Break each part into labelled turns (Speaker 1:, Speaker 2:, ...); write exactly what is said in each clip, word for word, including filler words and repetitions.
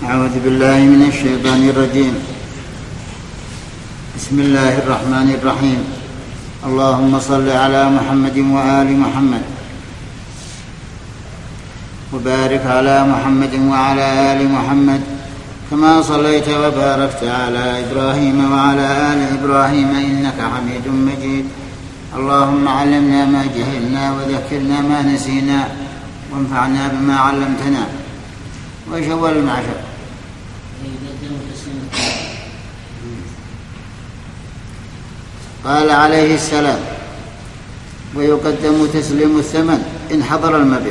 Speaker 1: أعوذ بالله من الشيطان الرجيم. بسم الله الرحمن الرحيم. اللهم صل على محمد وآل محمد وبارك على محمد وعلى آل محمد كما صليت وباركت على إبراهيم وعلى آل إبراهيم إنك حميد مجيد. اللهم علمنا ما جهلنا وذكرنا ما نسينا وانفعنا بما علمتنا. وإيش أول المعشر؟ قال عليه السلام: ويقدم تسليم الثمن إن حضر المبيع.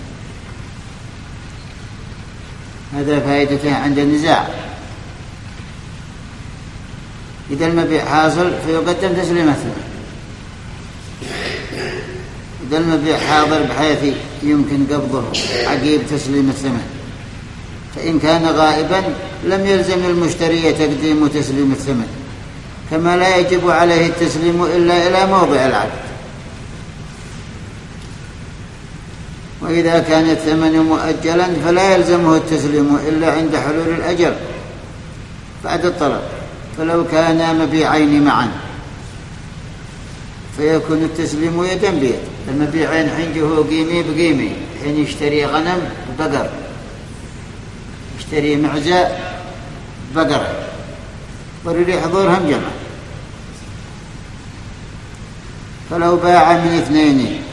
Speaker 1: هذا فائدته عند النزاع. إذا المبيع حاصل فيقدم تسليم الثمن. إذا المبيع حاضر بحيث يمكن قبضه عقيب تسليم الثمن، فإن كان غائبا لم يلزم المشتري تقديم تسليم الثمن، كما لا يجب عليه التسليم إلا إلى موضع العقد. وإذا كان الثمن مؤجلا فلا يلزمه التسليم إلا عند حلول الأجل بعد الطلب. فلو كان مبيعين معا فيكون التسليم يدا بيد. المبيعين حينجه قيمي بقيمي، حين يشتري غنم بقر، يشتري معزاء بقر، ضروري حضورهم جمع. فلو باع من اثنين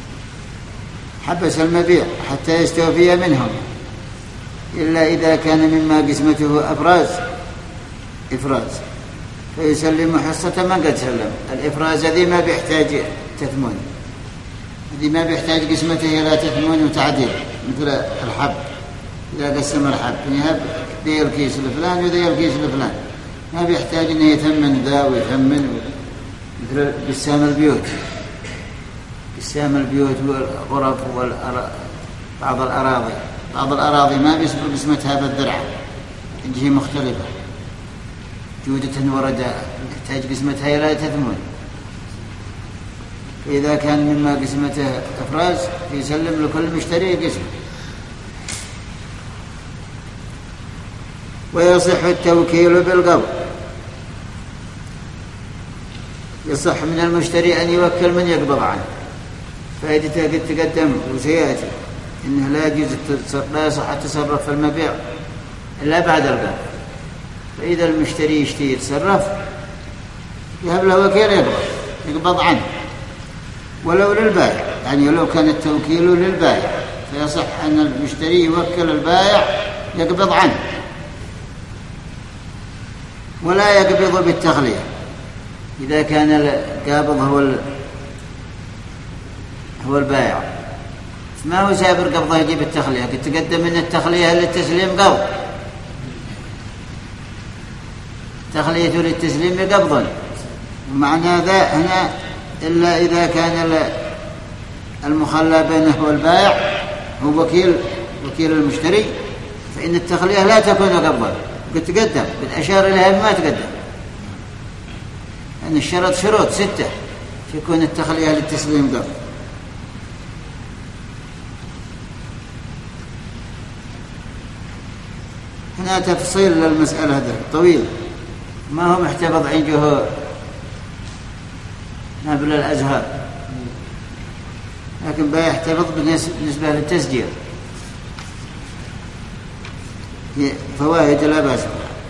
Speaker 1: حبس المبيع حتى يستوفي منهم، إلا إذا كان مما قسمته أفراز إفراز فيسلم حصة من قد سلم. الإفراز هذه ما بيحتاج تثمن، هذه ما بيحتاج قسمته إلى تثمن وتعديل، مثل الحب. إذا قسم الحب يهب ذي الكيس لفلان وذي الكيس لفلان، ما بيحتاج أنه يثمن ذا ويثمن. مثل قسام البيوت، قسام البيوت والغرف وبعض الأراضي، بعض الأراضي ما بيسبق قسمتها بالذرعة، تجي مختلفة جودة ورداء، تحتاج قسمتها إلى تثمن. إذا كان مما قسمته أفراز يسلم لكل مشتري قسم. ويصح التوكيل بالقبض. يصح من المشتري أن يوكل من يقبض عنه. فائدته قد تقدم وسيأتي إنه لا يجوز لا يصح التصرف في المبيع إلا بعد القبض. فإذا المشتري يشتري يتصرف يهب له وكيل يقبض يقبض عنه، ولو للبائع، يعني لو كان التوكيل للبائع فيصح أن المشتري يوكل البائع يقبض عنه، ولا يقبض بالتغلية. إذا كان القابض هو هو البائع ما هو سابر قبضه يجيب التخلية. قد تقدم من التخلية للتسليم قبض، تخلية للتسليم قبضا، ومعنى ذا هنا إلا إذا كان المخلى بينه والبائع هو وكيل وكيل المشتري، فإن التخلية لا تكون قبضا. قد تقدم بالأشار إليها ما تقدم، أن الشرط شروط ستة تكون التخلية للتسليم قبض. هنا تفصيل للمسألة هذا طويل، ما هو محتفظ عنده نابل الأزهار، لكن بقى يحتفظ بالنسبة للتسجيل. فوائد لا بأس.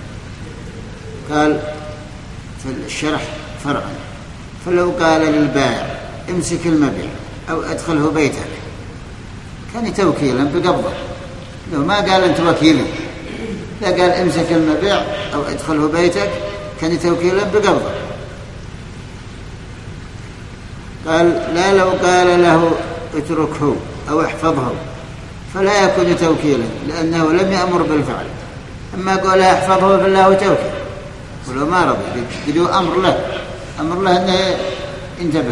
Speaker 1: قال في الشرح فرعا: فلو قال للبائع امسك المبيع أو أدخله بيتك كان توكيلا بقبضه. لو ما قال أنت وكيلي، لا قال امسك المبيع أو أدخله بيتك كان توكيلا بقبضه. قال لا، لو قال له اتركه أو احفظه فلا يكون توكيلا، لأنه لم يأمر بالفعل. أما قال احفظه فالله توكيل، ولو ما رضي قدوا أمر له أمر له أنه انتبه.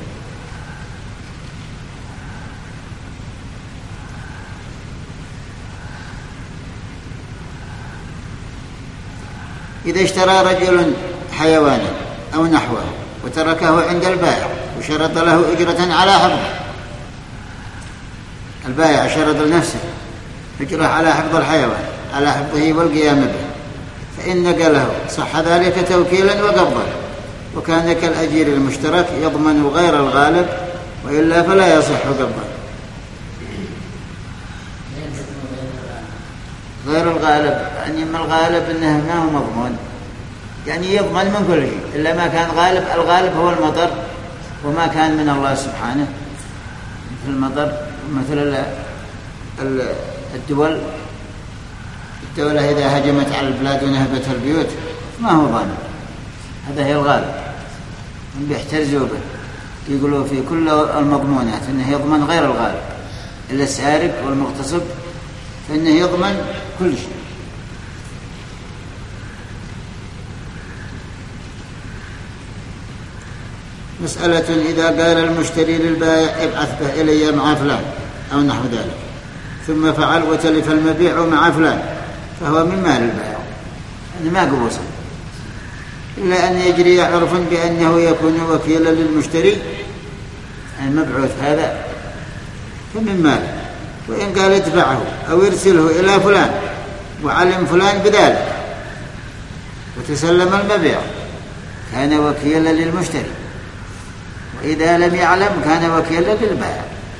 Speaker 1: إذا اشترى رجل حيوانا أو نحوه وتركه عند البائع وشرط له أجرة على حفظه، البائع شرط لنفسه أجرة على حفظ الحيوان على حفظه والقيام به، فإن نقله صح ذلك توكيلا وقبضا، وكان كالأجير المشترك يضمن غير الغالب، وإلا فلا يصح قبضا. غير الغالب يعني ما الغالب أنه ما هو مضمون، يعني يضمن من كل شيء إلا ما كان غالب. الغالب هو المطر وما كان من الله سبحانه، مثل المطر مثل الدول الدولة إذا هجمت على البلاد ونهبت البيوت ما هو ضامن، هذا هي الغالب، هم بيحترزوا به، يقولوا في كل المضمونات أنه يضمن غير الغالب، إلا السارق والمغتصب فإنه يضمن كل شيء. مسألة: إذا قال المشتري للبائع ابعث به إلي مع فلان أو نحو ذلك، ثم فعل وتلف المبيع مع فلان، فهو من مال البائع، يعني ما قبوصا، إلا أن يجري عرفا بأنه يكون وكيلا للمشتري المبعوث هذا فمن ماله. وإن قال ادفعه أو يرسله إلى فلان وعلم فلان بذلك وتسلم المبيع كان وكيلا للمشتري، وإذا لم يعلم كان وكيلا للبائع.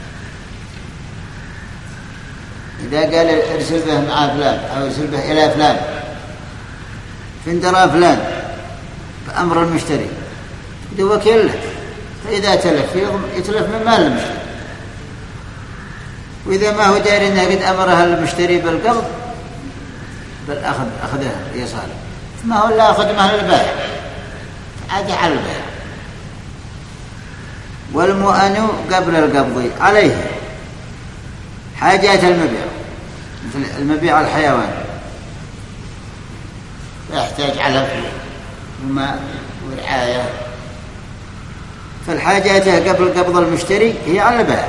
Speaker 1: إذا قال ارسل به مع فلان أو ارسل به إلى فلان فاندرى فلان بأمر المشتري هذا وكيل له، فإذا تلف يتلف من مال المشتري، وإذا ما هو داري أنه قد أمرها المشتري بالقبض بل أخذ أخذها يصالح، ما هو إلا أخذ مال البائع عاد على البائع. والمؤن قبل القبض عليه حاجات المبيع، مثل المبيع الحيوان يحتاج علف وماء ورعاية، فالحاجات قبل قبض المشتري هي على البائع،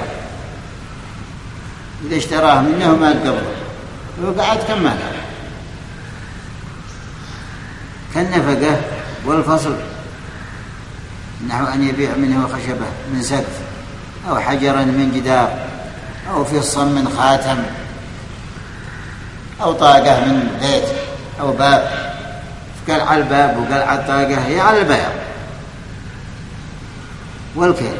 Speaker 1: إذا اشتراه منه ما قبضه وقعد كمالها، كالنفقة والفصل، نحو أن يبيع منه خشبة من سقف أو حجرا من جدار أو فصا من خاتم أو طاقة من بيت أو باب، قال على الباب وقال على الطاقة هي على البائع. والكيل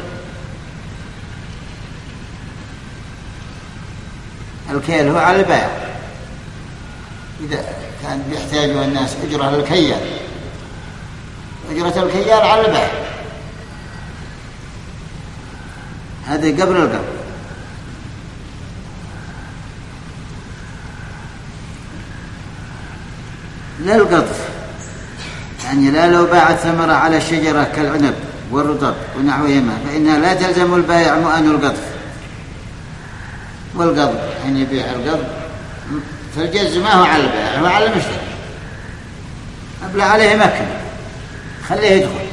Speaker 1: الكيل هو على البائع، إذا كان بيحتاجوا الناس أجرة للكيال، أجرة الكيال على البائع، هذا قبل القبض. لا القطف، يعني لا لو باع الثمرة على الشجرة كالعنب والرطب ونحوهما فإنها لا تلزم البائع مؤن القطف. والقبض حين يبيع القبض فالجز ما هو على البائع، هو على المشتري، أبلع عليه مكن خليه يدخل.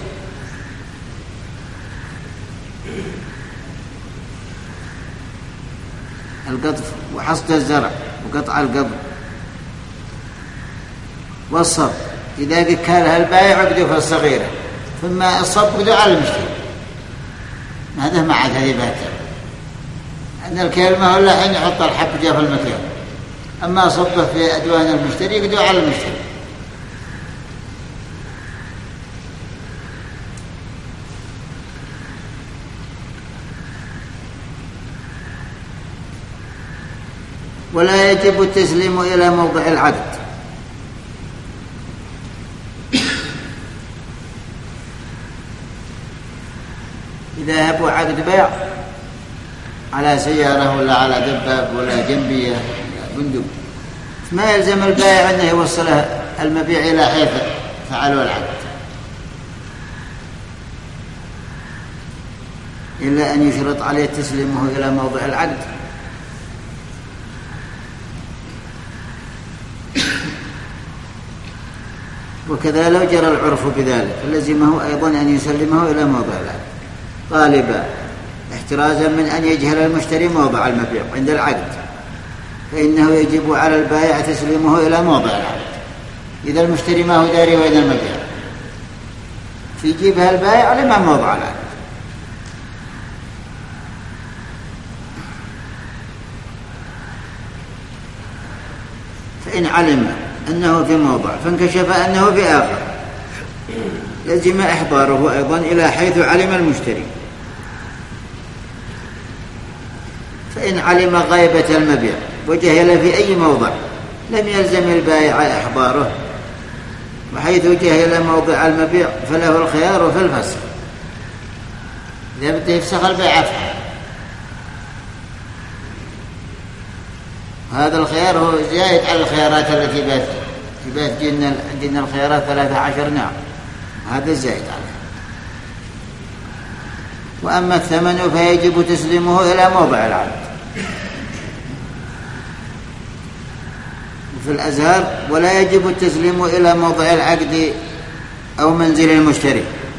Speaker 1: القطف وحصد الزرع وقطع القبض والصب، إذا كالها البائع عقده الصغيرة ثم الصب عقده على المشتري، هذا ما عاد هذه باتا، أن الكلمة هو الحين يحط الحب جاء في المكان، أما صبه في أدوان المشتري عقده على المشتري. ولا يجب التسليم إلى موضع العقد، إذا هبوا عقد بيع على سيارة ولا على دباب ولا جنبية ولا بندق ما يلزم البائع أنه يوصله المبيع إلى حيث فعلوا العقد، إلا أن يشرط عليه تسليمه إلى موضع العقد. وكذا لو جرى العرف بذلك لزمه أيضا أن يسلمه إلى موضع العقد طالبا، احترازا من أن يجهل المشتري موضع المبيع عند العقد، فإنه يجب على البائع تسليمه إلى موضع العقد إذا المشتري ما هو داري وين المبيع، في جيبها البائع لما موضع العقد. فإن علم أنه في موضع فانكشف أنه في آخر لزم إحضاره أيضا إلى حيث علم المشتري. فإن علم غيبة المبيع وجهل في أي موضع لم يلزم البائع إحضاره، وحيث جهل موضع المبيع فله الخيار في الفسخ. إذا بده يفسخ البيع أفعل، هذا الخيار هو زائد على الخيارات التي بات بات جينا جينا الخيارات ثلاثة عشر نعم، هذا زائد عليه. وأما الثمن فيجب تسليمه إلى موضع العقد في الأزهار، ولا يجب التسليم إلى موضع العقد أو منزل المشتري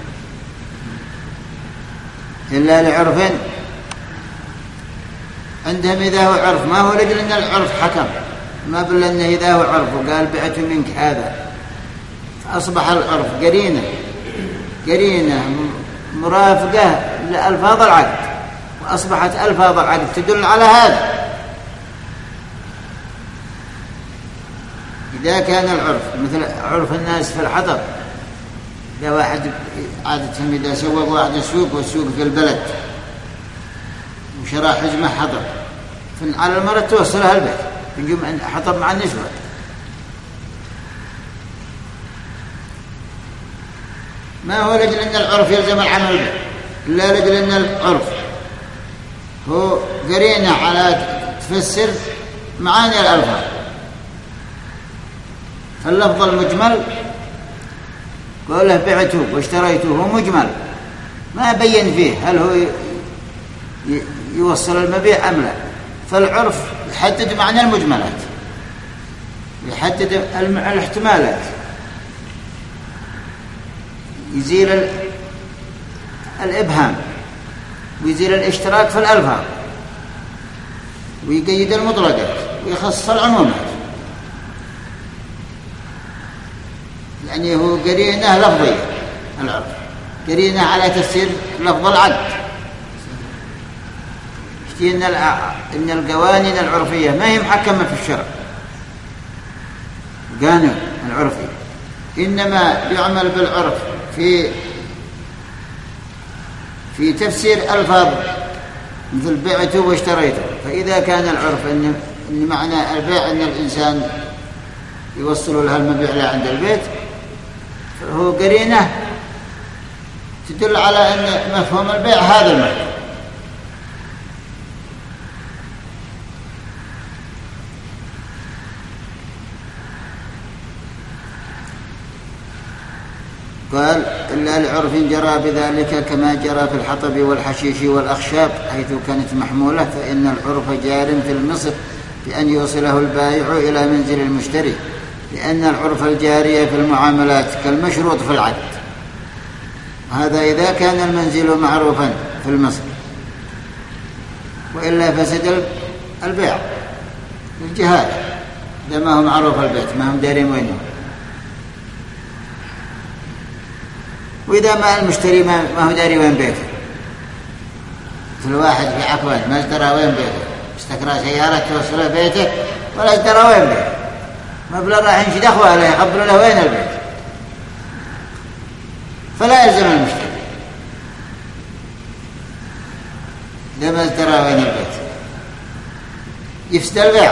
Speaker 1: إلا لعرف عندهم. إذا هو عرف ما هو لجل أن العرف حكم، ما بل أنه إذا هو عرف وقال بعت منك هذا، فأصبح العرف قرينة قرينة مرافقة لألفاظ العقد، وأصبحت ألفاظ العقد تدل على هذا. إذا كان العرف مثل عرف الناس في الحضر، إذا واحد عادة إذا سوق واحد السوق والسوق في البلد وشرى حزمة حضر على المرة توصلها البيت يجب أن حضر مع النسوة، ما هو لجل أن العرف يلزم العمل به، لا لجل أن العرف هو قرينة على تفسر معاني الألفاظ. فاللفظ المجمل قوله بعته واشتريته هو مجمل ما بين فيه هل هو يوصل المبيع أم لا، فالعرف يحدد معنى المجملات، يحدد الاحتمالات، يزيل الإبهام ويزيل الاشتراك في الألفاظ ويقيد المطلقات ويخصص العمومات. يعني هو قرينة لفظية، العرف قرينة على تفسير لفظ العقد. إن إن القوانين العرفية ما هي محكمة في الشرع، قانون العرفي إنما يعمل بالعرف في في تفسير ألفاظ مثل بعته واشتريته. فإذا كان العرف إن, إن معنى البيع أن الإنسان يوصل لها المبيع لا عند البيت، فهو قرينة تدل على أن مفهوم البيع هذا المفهوم. قال إلا لعرف جرى بذلك كما جرى في الحطب والحشيش والأخشاب حيث كانت محمولة، فإن العرف جار في المصر بأن يوصله البائع إلى منزل المشتري، لأن العرف الجارية في المعاملات كالمشروط في العقد. هذا إذا كان المنزل معروفا في المصر، وإلا فسد البيع الجهاد إذا ما هو معروف البيت ما هم دارين وينه. وإذا ما المشتري ما هو داري وين بيته، مثل واحد في عكوان ما اشترى وين بيته، استكرى سيارة توصله بيته ولا اشترى وين بيته، ما بلا راح ينشد أخوه لا يخبر له وين البيت، فلا يلزم المشتري إذا ما اشترى وين البيت يفسد البيع.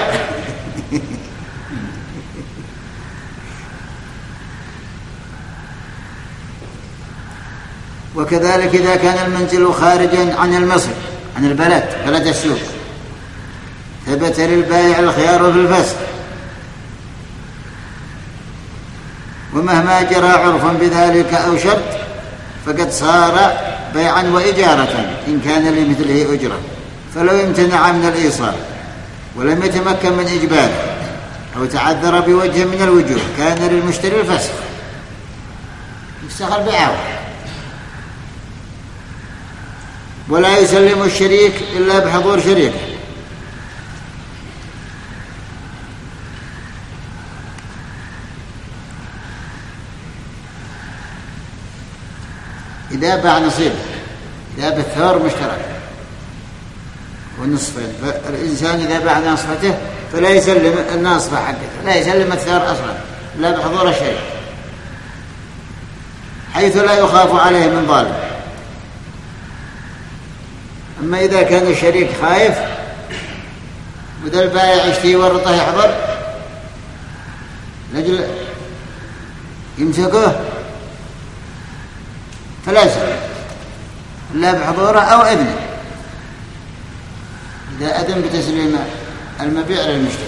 Speaker 1: وكذلك إذا كان المنزل خارجا عن المصر عن البلد بلد السوق ثبت للبائع الخيار في الفسخ، ومهما جرى عرف بذلك أو شرط فقد صار بيعا وإجارة إن كان لمثله أجرة. فلو امتنع من الإيصال ولم يتمكن من إجباره أو تعذر بوجه من الوجوه كان للمشتري الفسخ، يفسخ البيع ولا يسلم الشريك إلا بحضور شريكه. إذا باع نصيبه، إذا بالثور مشترك ونصفين، فالإنسان إذا باع ناصفته فلا يسلم الناصفة حقته، لا يسلم الثار أصلا لا بحضور الشريك، حيث لا يخاف عليه من ظالم. أما إذا كان الشريك خايف وذا البائع يشتي يورطه يحضر لجل يمسكه فلا يسلم لا بحضوره أو إذنه، إذا أذن بتسليم المبيع للمشتري.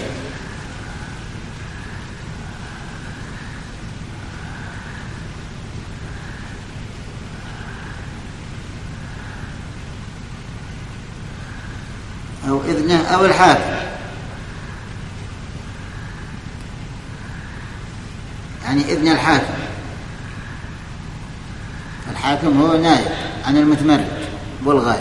Speaker 1: أو إذنه أو الحاكم، يعني إذن الحاكم. الحاكم هو نائب عن المتمرد والغائب.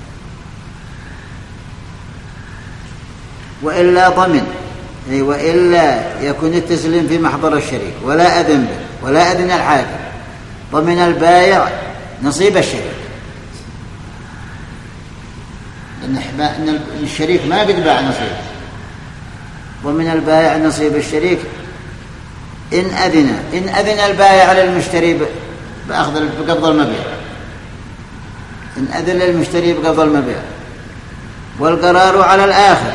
Speaker 1: وإلا ضمن، أي وإلا يكون التسليم في محضر الشريك ولا أذن به ولا أذن الحاكم، ضمن البائع نصيب الشريك، لأن الشريك ما قد باع نصيبه، ومن البائع نصيب الشريك إن أذن إن أذن البائع للمشتري بأخذ بقبض المبيع، إن أذن للمشتري بقبض المبيع. والقرار على الآخر،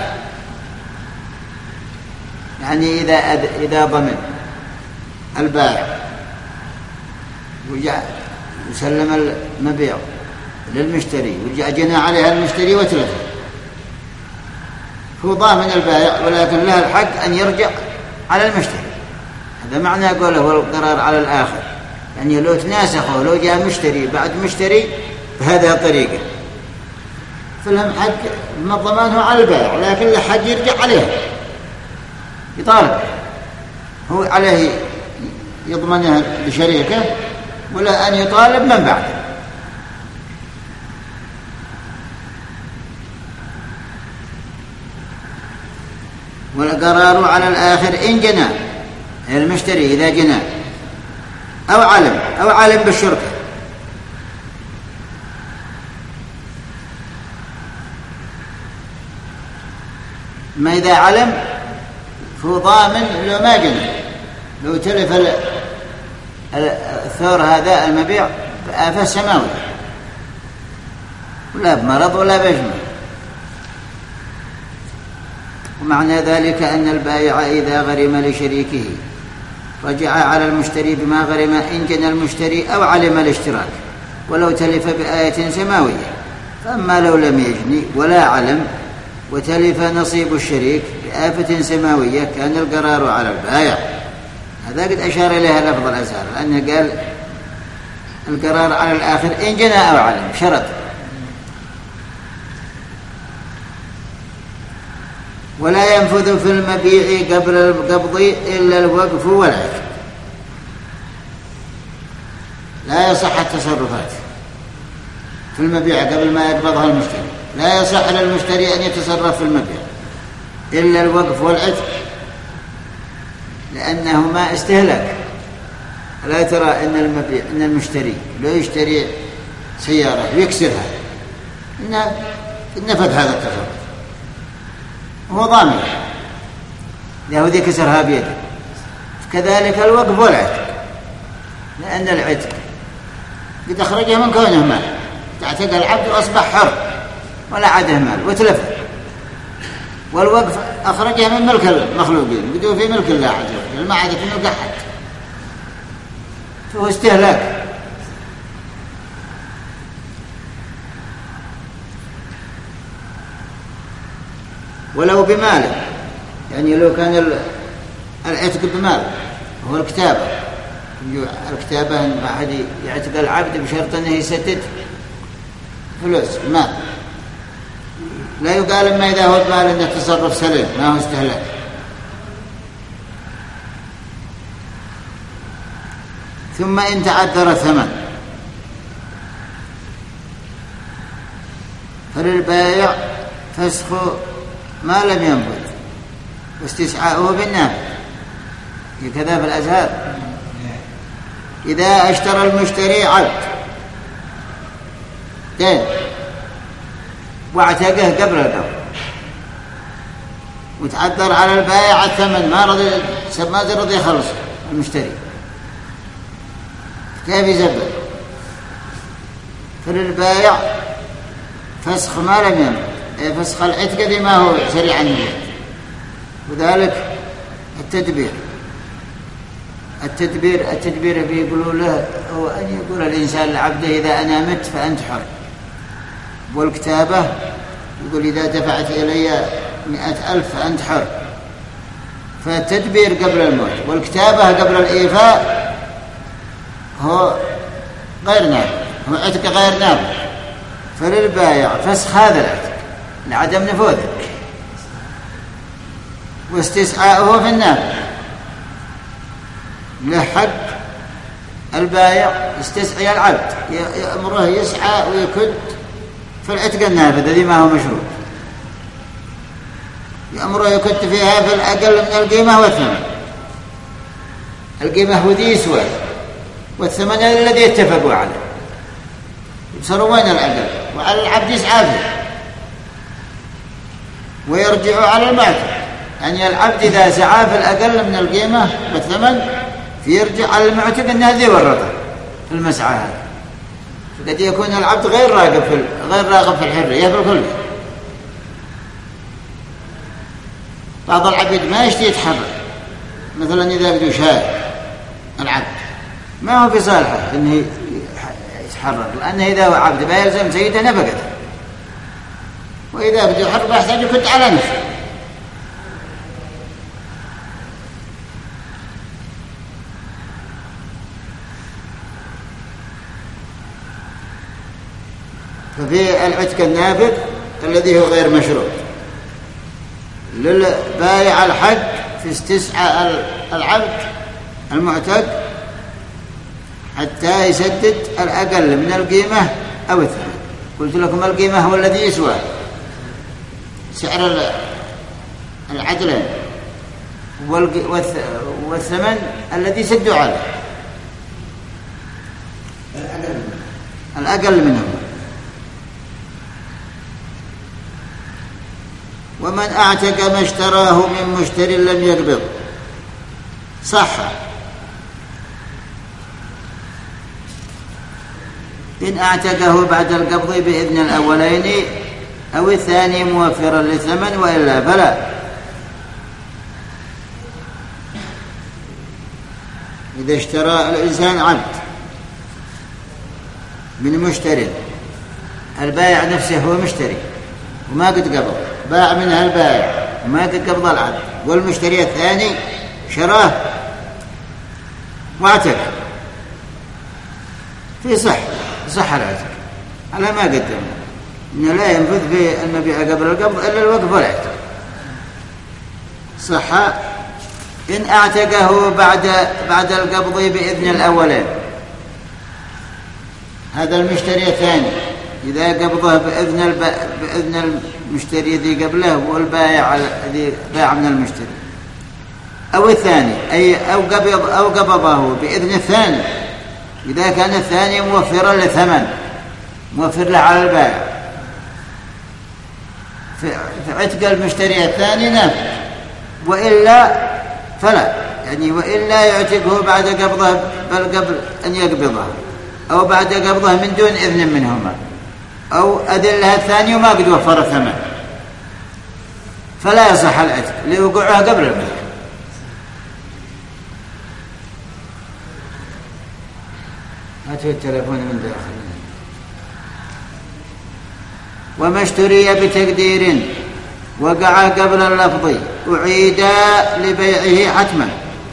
Speaker 1: يعني إذا إذا ضمن البائع وجاء وسلم المبيع للمشتري وجاء جنى عليها المشتري وتلفه، هو ضامن البائع ولكن له الحق أن يرجع على المشتري. هذا معنى قوله هو القرار على الآخر، يعني لو تناسخه لو جاء مشتري بعد مشتري بهذه الطريقة فلهم حق من الضمان هو على البائع، لكن له حق يرجع عليه يطالب، هو عليه يضمنها لشريكه ولا أن يطالب من بعده. والقرار على الآخر إن جنى المشتري إذا جنى أو علم أو علم بالشركة، ما إذا علم فهو ضامن لو ما جنى، لو تلف الثور هذا المبيع بآفة سماوية ولا بمرض ولا بجمع. ومعنى ذلك أن البائع إذا غرم لشريكه رجع على المشتري بما غرم إن جنى المشتري أو علم الاشتراك ولو تلف بآية سماوية. فأما لو لم يجني ولا علم وتلف نصيب الشريك بآفة سماوية كان القرار على البائع. هذا قد أشار إليها لفظ الأزهر، لأنه قال القرار على الآخر إن جنى أو علم، شرط. ولا ينفذ في المبيع قبل القبض إلا الوقف والعتق. لا يصح التصرفات في المبيع قبل ما يقبضها المشتري، لا يصح للمشتري أن يتصرف في المبيع إلا الوقف والعتق، لأنهما استهلاك. لا ترى أن المبيع أن المشتري لو يشتري سيارة ويكسرها إن نفذ هذا التصرف، هو ضامن يهودي كسرها بيده. كذلك الوقف والعتق، لأن العتق قد أخرجه من كونه مال، تعتق العبد وأصبح حر ولا عده مال وتلف. والوقف أخرجه من ملك المخلوقين بدون في ملك الله عز وجل، ما عاد في ملك أحد، فهو استهلاك. ولو بمال، يعني لو كان العتق بمال هو الكتابة، الكتابة أن أحد يعتق العبد بشرط أنه يسدد فلوس مال، لا يقال إما إذا هو بمال أنه تصرف سليم ما هو استهلاك. ثم إن تعذر الثمن فللبائع فسخ ما لم ينفذ واستسعاؤه بالنافذ. كذا في الأزهار إذا اشترى المشتري عبد دين واعتقه قبل القبض وتعذر على البائع الثمن، ما رضي ما رضي يخلص المشتري، كيف يزبل؟ فللبائع فسخ ما لم يملك، فسخ العتق ذي ما هو سريع النية، وذلك التدبير. التدبير التدبير بيقولوا له هو أن يقول الإنسان لعبده إذا أنا مت فأنت حر، والكتابة يقول إذا دفعت إلي مئة ألف فأنت حر. فالتدبير قبل الموت والكتابة قبل الإيفاء هو غير نافع، هو عتق غير نافع. فللبايع فسخ هذا العتق لعدم نفوذه واستسعاؤه في النافع. له حق البايع يستسعي العبد، يأمره يسعى ويكد في العتق النافذ الذي ما هو مشروط، يأمره يكد فيها في الأقل من القيمة والثمن. القيمة هو ذي يسوى والثمن الذي يتفقوا عليه، يبصروا وين الأقل، وعلى العبد يسعى فيه ويرجع على المعتق. يعني العبد إذا سعى في الأقل من القيمة والثمن يرجع على المعتق أن هذه ورطه في المسعى هذا. قد يكون العبد غير راغب في غير راغب في الحرية في الكل. بعض العبيد ما يشتي يتحرك، مثلا إذا بده شاي العبد ما هو في صالحه إنه يتحرك، لأنه إذا هو عبد ما يلزم سيده نفقته، وإذا بده يحرك يحتاج يكد على نفسه. ففي العتق النافذ الذي هو غير مشروط للبايع الحق في استسعاء العبد المعتق حتى يسدد الأقل من القيمة أو الثمن. قلت لكم القيمة هو الذي يسوى سعر العدلين، والثمن الذي سدوا عليه الأقل منه. ومن أعتق ما اشتراه من مشتري لم يقبض صح إن أعتقه بعد القبض بإذن الأولين أو الثاني موفرا للثمن، وإلا فلا. إذا اشترى الإنسان عبد من مشتري، البائع نفسه هو مشتري وما قد قبض، باع منها البائع وما قد قبض العبد، والمشتري الثاني شراه واعتق، في صح صح العتق على ما قدم، إنه لا ينفذ في المبيع قبل القبض إلا الوقف والعتق. صح إن أعتقه بعد بعد القبض بإذن الأولين. هذا المشتري الثاني إذا قبضه بإذن الب... بإذن المشتري ذي قبله والبائع الذي باع من المشتري، أو الثاني أي أو قبض أو قبضه بإذن الثاني إذا كان الثاني موفرا للثمن، موفر له على البائع. في عتق المشتري الثاني نافذ، وإلا فلا، يعني وإلا يعتقه بعد قبضه بل قبل أن يقبضه، أو بعد قبضه من دون إذن منهما، أو أذن لها الثاني وما قد وفر الثمن، فلا يصح العتق لوقوعها قبل البيع. هاتوا التلفون من داخل. وما اشتري بتقدير وقع قبل اللفظ أعيد لبيعه حتما.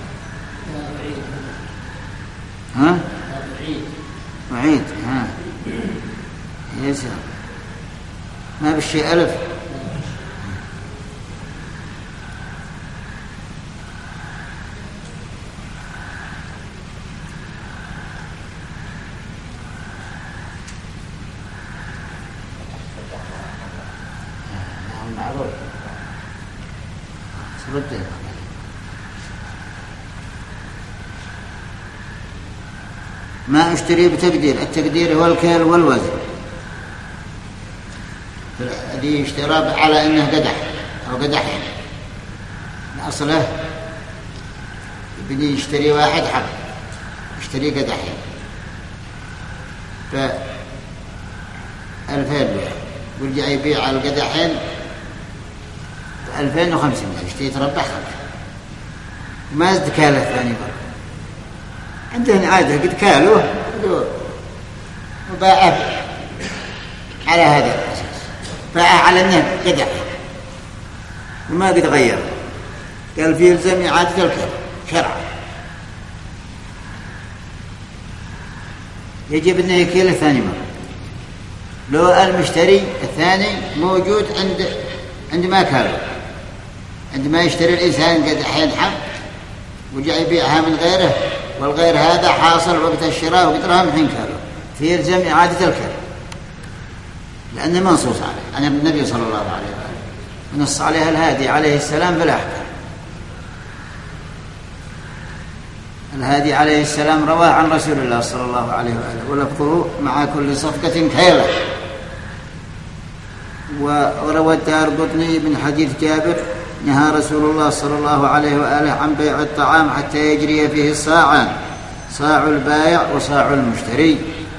Speaker 1: ها؟ أعيد ها يسر ما بالشيء ألف. معروف سرده. ما اشتري بتقدير، التقدير هو الكيل والوزن. بدي يشترى على أنه قدح أو قدحين، أصله بدي يشتري واحد حب، يشتري قدحين فألفين بيع، ورجع يبيع على القدحين ألفين وخمسمائة، يشتري يتربح خمسة، ما زد كاله ثاني مرة. عندهن عادة قد كالوه وباعه على هذا الأساس، باعه على أنه قدح وما قد غير، قال فيه يلزم إعادة الكيل شرعا، يجب أنه يكيله ثاني مرة. لو المشتري الثاني موجود عند عند ما كاله، عندما يشتري الإنسان قدحين حب وجاء يبيعها من غيره، والغير هذا حاصل وقت الشراء وقدرها من حين كاله، فيلزم إعادة الكيل لأنه منصوص عليه عن النبي صلى الله عليه وسلم، نص عليها الهادي عليه السلام في الأحكام. الهادي عليه السلام رواه عن رسول الله صلى الله عليه وآله ولفظه مع كل صفقة كيلة. وروى الدارقطني من حديث جابر نهى رسول الله صلى الله عليه وآله عن بيع الطعام حتى يجري فيه الصاعان، صاع البائع وصاع المشتري.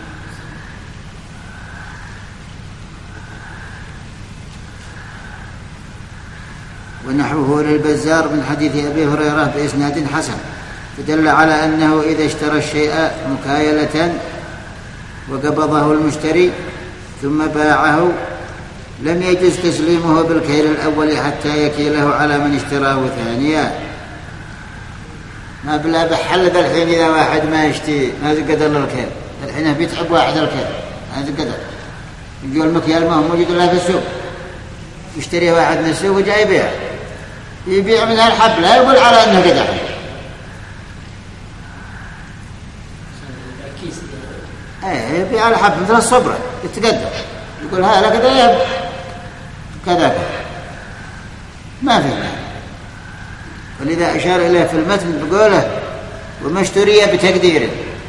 Speaker 1: ونحوه للبزار من حديث أبي هريرة بإسناد حسن، فدل على أنه إذا اشترى الشيء مكايلة وقبضه المشتري ثم باعه لم يجوز تسليمه بالكيل الأول حتى يكيله على من اشتراه ثانيا. ما بلا بحل بالحين إذا واحد ما يشتي ما قدر له الكيل، الحين بيتعب واحد الكيل هذا قدر، يقول المكيال ما هو موجود إلا في السوق، يشتري واحد من السوق وجاي يبيع يبيع من الحب، لا يقول على أنه قدر. ايه يبيع الحب مثل الصبرة يتقدر، يقول هذا كذا كذا ما في معنى. ولذا أشار إليه في المتن بقوله وما اشتري بتقدير،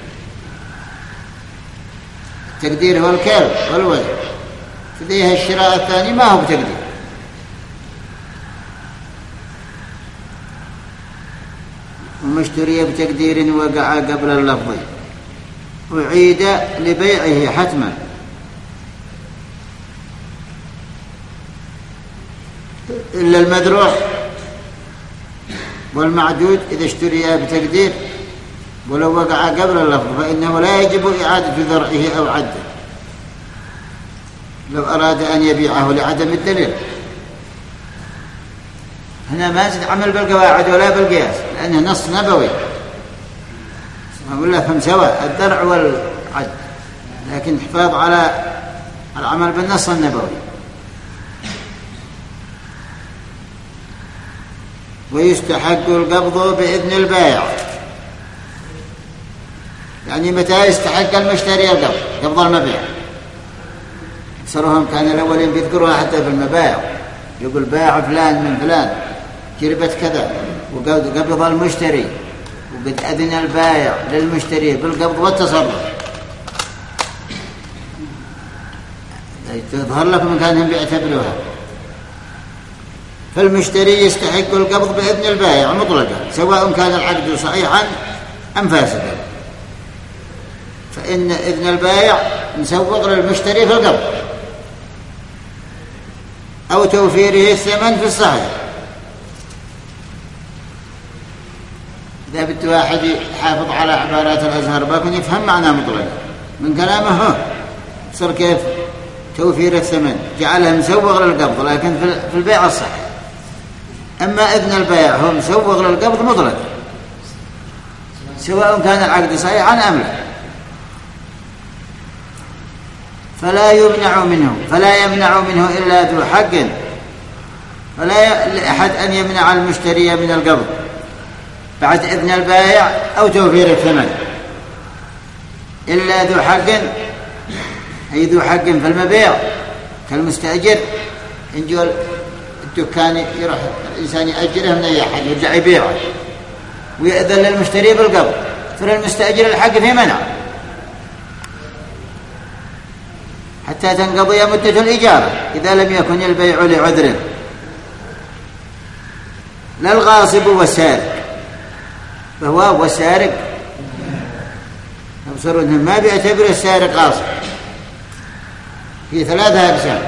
Speaker 1: التقدير هو الكيل والوزن، فذيه الشراء الثاني ما هو بتقدير. وما اشتري بتقدير وقع قبل اللفظ أعيد لبيعه حتما، إلا المدروع والمعدود إذا اشتري بتقدير ولو وقع قبل اللفظ فإنه لا يجب إعادة ذرعه أو عده لو أراد أن يبيعه لعدم الدليل. هنا ما زد عمل بالقواعد ولا بالقياس لأنه نص نبوي، أقول له فهم سواء الدرع والعد، لكن حفاظ على العمل بالنص النبوي. ويستحق القبض بإذن البائع، يعني متى يستحق المشتري القبض؟ قبض المبيع. أكثرهم كان الأولين بيذكروها حتى في المبايع، يقول باع فلان من فلان جربت كذا وقبض المشتري، وقد أذن البائع للمشتري بالقبض والتصرف، تظهر لكم كانهم بيعتبروها. فالمشتري يستحق القبض بإذن البائع مطلقا سواء كان العقد صحيحا أم فاسدا، فإن إذن البائع مسوق للمشتري في القبض أو توفيره الثمن في الصحيح. إذا بدت واحد يحافظ على عبارات الأزهر باكن يفهم معنى مطلقا من كلامه هو صار كيف توفير الثمن جعله مسوق للقبض لكن في البيع الصحيح. أما إذن البيع هو مسوق للقبض مطلقا سواء كان العقد صحيحا أم لا، فلا يمنع منه فلا يمنع منه إلا ذو حق، فلا لأحد أن يمنع المشتري من القبض بعد إذن البائع أو توفير الثمن إلا ذو حق، أي ذو حق في المبيع كالمستأجر، إن جول الدكان يروح الإنسان يأجره من أي أحد يرجع يبيعه ويأذن للمشتري بالقبض، فللمستأجر الحق في منع حتى تنقضي مدة الإجارة إذا لم يكن البيع لعذر. لا الغاصب والسارق، فهو والسارق أبصرون ما بيعتبر السارق غاصب، في ثلاثة أقسام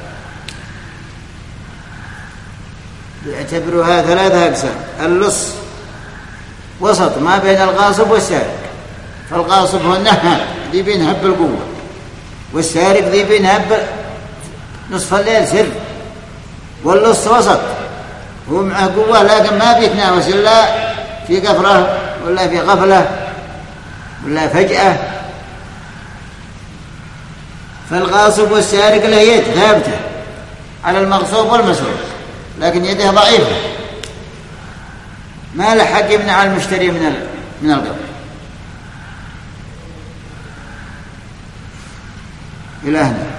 Speaker 1: بيعتبرها ثلاثة أقسام. اللص وسط ما بين الغاصب والسارق، فالغاصب هو النهب ذي بينهب بالقوة، والسارق ذي بينهب نصف الليل سر، واللص وسط هو معه قوة لكن ما بيتناوس إلا في قفرة ولا في غفلة ولا فجأة. فالغاصب والسارق له يد ثابتة على المغصوب والمسروق، لكن يده ضعيفة ما له حق يمنع المشتري من من القبض. إلى هنا.